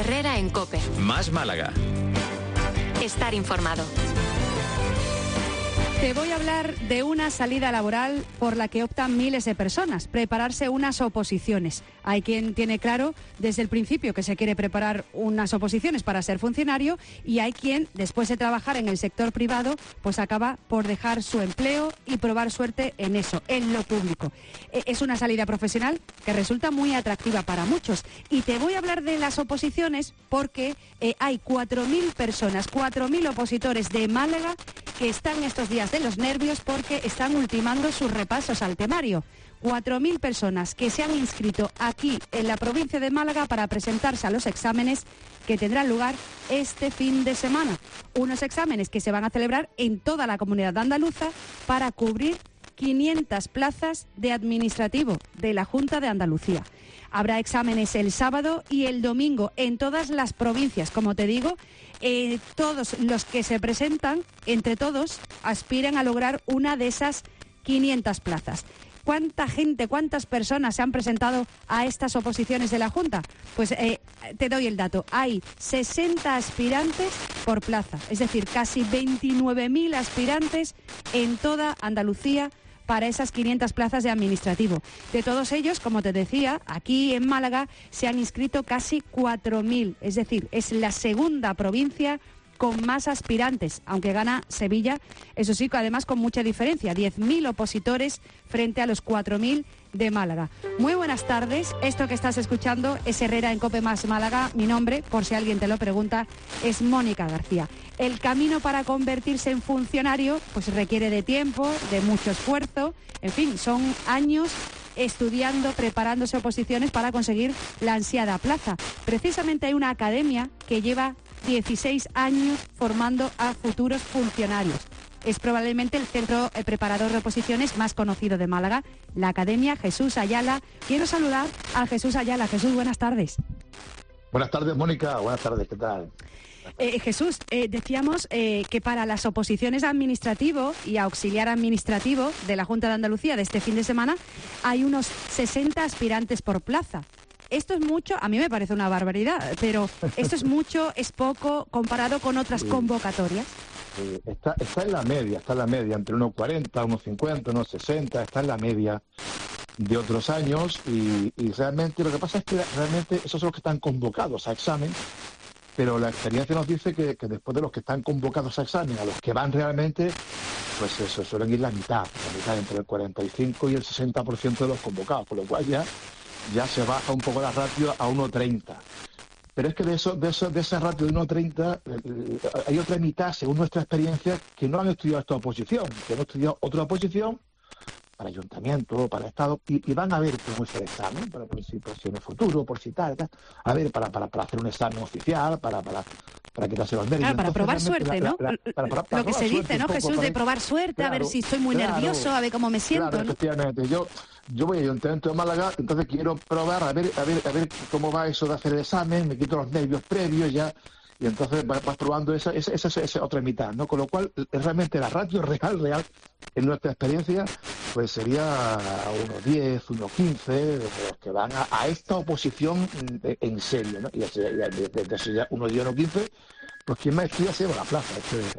Herrera en COPE. Más Málaga. Estar informado. Te voy a hablar de una salida laboral por la que optan miles de personas, prepararse unas oposiciones. Hay quien tiene claro desde el principio que se quiere preparar unas oposiciones para ser funcionario y hay quien, después de trabajar en el sector privado, pues acaba por dejar su empleo y probar suerte en eso, en lo público. Es una salida profesional que resulta muy atractiva para muchos. Y te voy a hablar de las oposiciones porque hay 4.000 personas, 4.000 opositores de Málaga que están estos días de los nervios porque están ultimando sus repasos al temario. 4.000 personas que se han inscrito aquí en la provincia de Málaga para presentarse a los exámenes que tendrán lugar este fin de semana. Unos exámenes que se van a celebrar en toda la comunidad andaluza para cubrir 500 plazas de administrativo de la Junta de Andalucía. Habrá exámenes el sábado y el domingo en todas las provincias. Como te digo, todos los que se presentan, entre todos, aspiran a lograr una de esas 500 plazas. ¿Cuánta gente, cuántas personas se han presentado a estas oposiciones de la Junta? Pues te doy el dato. Hay 60 aspirantes por plaza, es decir, casi 29.000 aspirantes en toda Andalucía para esas 500 plazas de administrativo. De todos ellos, como te decía, aquí en Málaga se han inscrito casi 4.000, es decir, es la segunda provincia con más aspirantes, aunque gana Sevilla, eso sí, además con mucha diferencia, 10.000 opositores frente a los 4.000 de Málaga. Muy buenas tardes, esto que estás escuchando es Herrera en COPE Más Málaga. Mi nombre, por si alguien te lo pregunta, es Mónica García. El camino para convertirse en funcionario pues requiere de tiempo, de mucho esfuerzo, en fin, son años estudiando, preparándose oposiciones para conseguir la ansiada plaza. Precisamente hay una academia que lleva 16 años formando a futuros funcionarios. Es probablemente el centro preparador de oposiciones más conocido de Málaga, la Academia Jesús Ayala. Quiero saludar a Jesús Ayala. Jesús, buenas tardes. Buenas tardes, Mónica. Buenas tardes, ¿qué tal? Jesús, decíamos que para las oposiciones a administrativo y a auxiliar administrativo de la Junta de Andalucía de este fin de semana hay unos 60 aspirantes por plaza. Esto es mucho, a mí me parece una barbaridad, pero esto es mucho, es poco, comparado con otras convocatorias. Está en la media, entre unos 40, unos 50, unos 60, está en la media de otros años y realmente lo que pasa es que realmente esos son los que están convocados a examen, pero la experiencia nos dice que después de los que están convocados a examen, a los que van realmente, pues eso, suelen ir la mitad entre el 45 y el 60% de los convocados, por lo cual ya se baja un poco la ratio a 1,30. Pero es que de esa ratio de 1,30 hay otra mitad, según nuestra experiencia, que no han estudiado esta oposición, que han estudiado otra oposición para ayuntamiento, para Estado, y van a ver cómo es el examen, por si en el futuro, por si tal, a ver, para hacer un examen oficial, para quitarse los nervios. Claro, para probar suerte, ¿no? Lo que se dice, ¿no, Jesús, de probar suerte, claro, a ver si estoy muy nervioso, a ver cómo me siento, claro, ¿no? Efectivamente, yo voy al Ayuntamiento de Málaga, entonces quiero probar a ver cómo va eso de hacer el examen, me quito los nervios previos ya, y entonces vas probando esa otra mitad, ¿no? Con lo cual, realmente la ratio real, en nuestra experiencia, pues sería unos 10, unos 15, de los que van a esta oposición en serio, ¿no? Y desde ya unos 10 o 15, pues quien más estudia se lleva la plaza.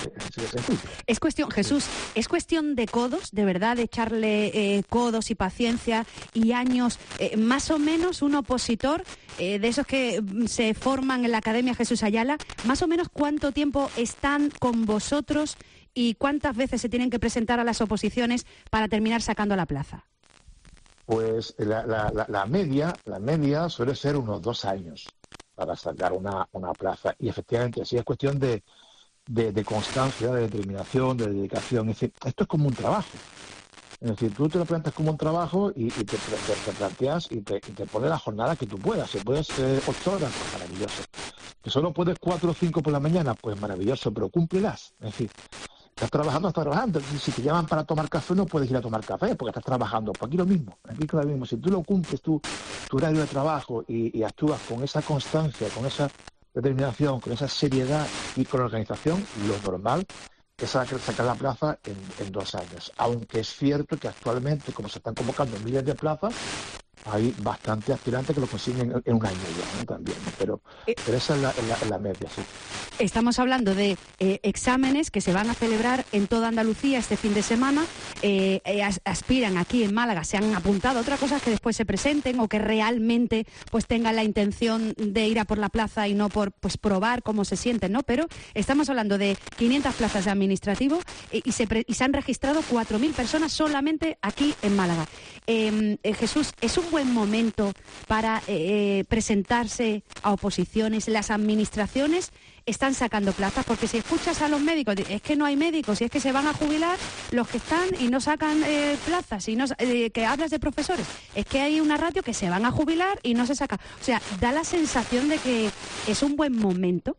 Es cuestión, Jesús, es cuestión de codos, de verdad, de echarle codos y paciencia y años. Más o menos un opositor de esos que se forman en la Academia Jesús Ayala, más o menos cuánto tiempo están con vosotros y cuántas veces se tienen que presentar a las oposiciones para terminar sacando la plaza. Pues la media suele ser unos 2 años para sacar una plaza. Y efectivamente, sí es cuestión de constancia, de determinación, de dedicación. Es decir, esto es como un trabajo. Es decir, tú te lo planteas como un trabajo y te planteas y te pones la jornada que tú puedas. Si puedes 8 horas, pues maravilloso. Que solo puedes 4 o 5 por la mañana, pues maravilloso, pero cúmplelas. Es decir, estás trabajando. Si te llaman para tomar café, no puedes ir a tomar café porque estás trabajando. Pues aquí lo mismo. Si tú lo cumples, tu horario de trabajo y actúas con esa constancia, con esa determinación, con esa seriedad y con organización, lo normal es sacar la plaza en 2 años. Aunque es cierto que actualmente, como se están convocando miles de plazas, hay bastantes aspirantes que lo consiguen en un año ya, ¿no? También, pero esa es la media, sí. Estamos hablando de exámenes que se van a celebrar en toda Andalucía este fin de semana. Aspiran aquí en Málaga, se han apuntado. Otra cosa es que después se presenten o que realmente pues tengan la intención de ir a por la plaza y no por pues probar cómo se sienten, ¿no? Pero estamos hablando de 500 plazas de administrativo y se han registrado 4.000 personas solamente aquí en Málaga. Jesús, ¿es un buen momento para presentarse a oposiciones? Las administraciones están sacando plazas, porque si escuchas a los médicos, es que no hay médicos, y es que se van a jubilar los que están y no sacan plazas, y no, que hablas de profesores, es que hay una ratio que se van a jubilar y no se saca. O sea, da la sensación de que es un buen momento.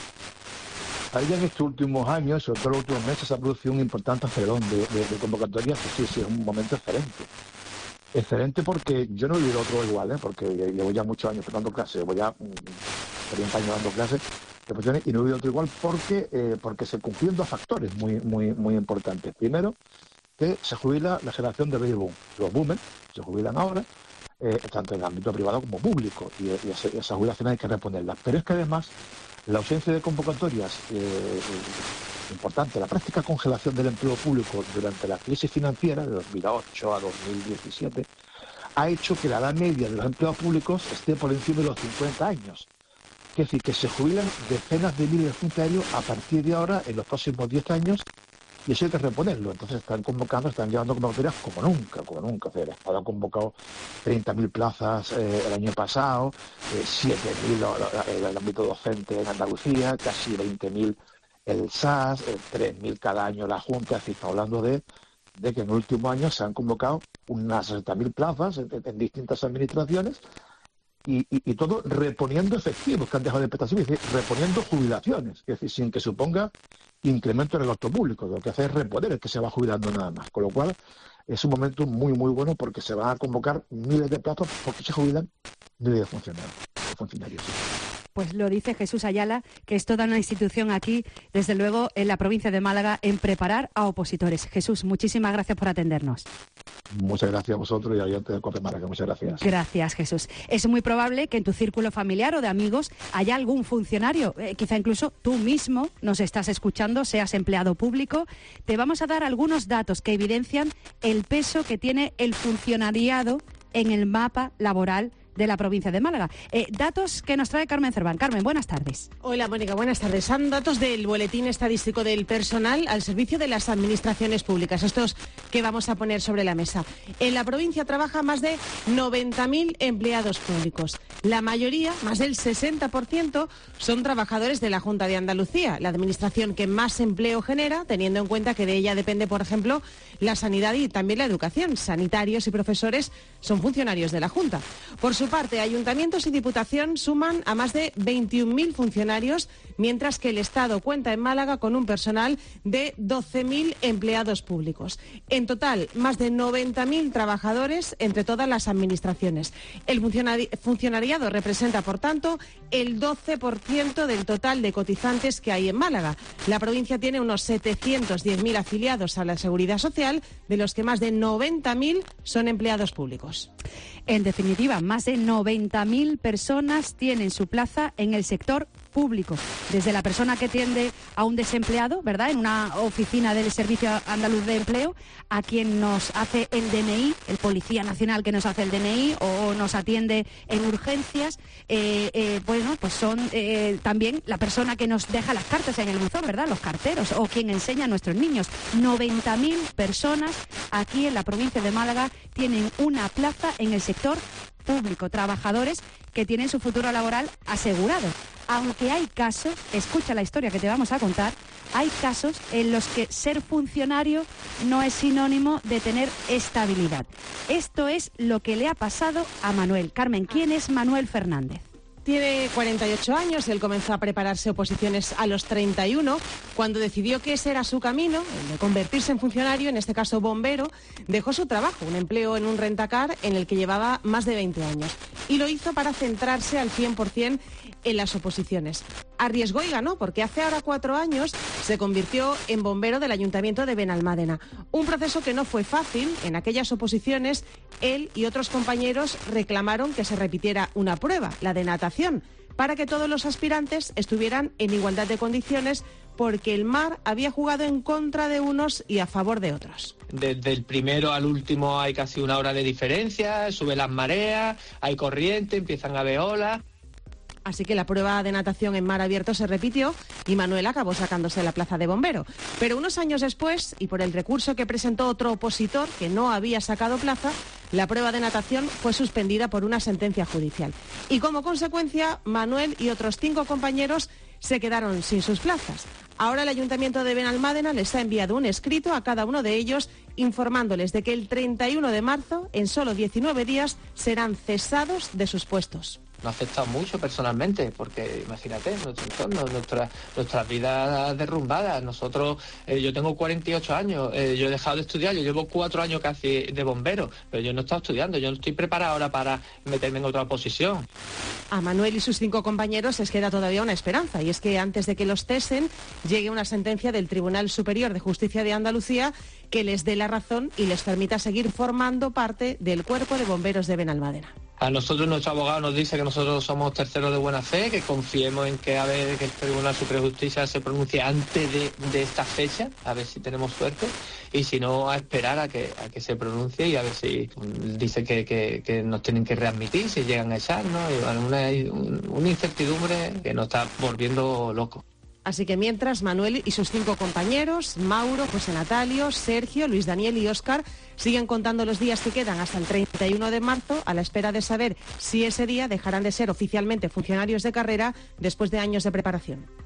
Ahí en estos últimos años, sobre todo en los últimos meses, se ha producido un importante acelerón de convocatorias, que sí, es un momento excelente. Excelente porque yo no he vivido otro igual, porque llevo ya muchos años dando clases, llevo ya 30 años dando clases y no he vivido otro igual porque se cumplen dos factores muy importantes. Primero, que se jubila la generación de baby boom. Los boomers se jubilan ahora, tanto en el ámbito privado como público, y esas jubilaciones hay que reponerlas. Pero es que además la ausencia de convocatorias importante, la práctica congelación del empleo público durante la crisis financiera de 2008 a 2017 ha hecho que la edad media de los empleados públicos esté por encima de los 50 años. Es decir, que se jubilan decenas de miles de funcionarios a partir de ahora en los próximos 10 años, y eso hay que reponerlo. Entonces están llevando convocatorias como nunca. O sea, el Estado ha convocado 30.000 plazas el año pasado, 7.000 en el ámbito docente en Andalucía, casi 20.000 el SAS, 3.000 cada año la Junta. Es decir, estamos hablando de que en el último año se han convocado unas 60.000 plazas en distintas administraciones, y todo reponiendo efectivos que han dejado de prestación, es decir, reponiendo jubilaciones, es decir, sin que suponga incremento en el gasto público. Lo que hace es reponer el que se va jubilando nada más, con lo cual es un momento muy bueno porque se van a convocar miles de plazas porque se jubilan miles de funcionarios. Pues lo dice Jesús Ayala, que es toda una institución aquí, desde luego, en la provincia de Málaga, en preparar a opositores. Jesús, muchísimas gracias por atendernos. Muchas gracias a vosotros y a oyentes de COPE Málaga. Muchas gracias. Gracias, Jesús. Es muy probable que en tu círculo familiar o de amigos haya algún funcionario, quizá incluso tú mismo nos estás escuchando, seas empleado público. Te vamos a dar algunos datos que evidencian el peso que tiene el funcionariado en el mapa laboral de la provincia de Málaga. Datos que nos trae Carmen Cerván. Carmen, buenas tardes. Hola, Mónica, buenas tardes. Son datos del Boletín Estadístico del Personal al servicio de las administraciones públicas. Estos que vamos a poner sobre la mesa. En la provincia trabaja más de 90.000 empleados públicos. La mayoría, más del 60%, son trabajadores de la Junta de Andalucía, la administración que más empleo genera, teniendo en cuenta que de ella depende, por ejemplo, la sanidad y también la educación. Sanitarios y profesores son funcionarios de la Junta. Por su parte, ayuntamientos y diputación suman a más de 21.000 funcionarios, mientras que el Estado cuenta en Málaga con un personal de 12.000 empleados públicos. En total, más de 90.000 trabajadores entre todas las administraciones. El funcionariado representa, por tanto, el 12% del total de cotizantes que hay en Málaga. La provincia tiene unos 710.000 afiliados a la Seguridad Social, de los que más de 90.000 son empleados públicos. En definitiva, más de 90.000 personas tienen su plaza en el sector público, desde la persona que atiende a un desempleado, ¿verdad?, en una oficina del Servicio Andaluz de Empleo, a quien nos hace el DNI, el Policía Nacional que nos hace el DNI o nos atiende en urgencias, pues son también la persona que nos deja las cartas en el buzón, ¿verdad?, los carteros, o quien enseña a nuestros niños. 90.000 personas aquí en la provincia de Málaga tienen una plaza en el sector público, trabajadores que tienen su futuro laboral asegurado. Aunque hay casos, escucha la historia que te vamos a contar, hay casos en los que ser funcionario no es sinónimo de tener estabilidad. Esto es lo que le ha pasado a Manuel. Carmen, ¿quién es Manuel Fernández? Tiene 48 años, él comenzó a prepararse oposiciones a los 31, cuando decidió que ese era su camino, el de convertirse en funcionario, en este caso bombero. Dejó su trabajo, un empleo en un rentacar en el que llevaba más de 20 años, y lo hizo para centrarse al 100% en las oposiciones. Arriesgó y ganó, porque hace ahora 4 años se convirtió en bombero del Ayuntamiento de Benalmádena. Un proceso que no fue fácil. En aquellas oposiciones, él y otros compañeros reclamaron que se repitiera una prueba, la de natación, para que todos los aspirantes estuvieran en igualdad de condiciones, porque el mar había jugado en contra de unos y a favor de otros. Desde el primero al último hay casi 1 hora de diferencia, suben las mareas, hay corriente, empiezan a haber olas. Así que la prueba de natación en mar abierto se repitió y Manuel acabó sacándose la plaza de bombero. Pero unos años después, y por el recurso que presentó otro opositor que no había sacado plaza, la prueba de natación fue suspendida por una sentencia judicial. Y como consecuencia, Manuel y otros 5 compañeros se quedaron sin sus plazas. Ahora el Ayuntamiento de Benalmádena les ha enviado un escrito a cada uno de ellos informándoles de que el 31 de marzo, en solo 19 días, serán cesados de sus puestos. Me ha afectado mucho personalmente, porque imagínate, nuestro entorno, nuestras vidas derrumbadas. Nosotros, yo tengo 48 años, yo he dejado de estudiar, yo llevo 4 años casi de bombero, pero yo no he estado estudiando, yo no estoy preparado ahora para meterme en otra posición. A Manuel y sus 5 compañeros les queda todavía una esperanza, y es que antes de que los cesen llegue una sentencia del Tribunal Superior de Justicia de Andalucía que les dé la razón y les permita seguir formando parte del Cuerpo de Bomberos de Benalmádena. A nosotros nuestro abogado nos dice que nosotros somos terceros de buena fe, que confiemos en que que el Tribunal Superior de Justicia se pronuncie antes de esta fecha, a ver si tenemos suerte, y si no, a esperar a que se pronuncie y a ver si dice que nos tienen que readmitir, si llegan a echarnos, y una incertidumbre que nos está volviendo locos. Así que mientras, Manuel y sus 5 compañeros, Mauro, José Natalio, Sergio, Luis Daniel y Óscar, siguen contando los días que quedan hasta el 31 de marzo a la espera de saber si ese día dejarán de ser oficialmente funcionarios de carrera después de años de preparación.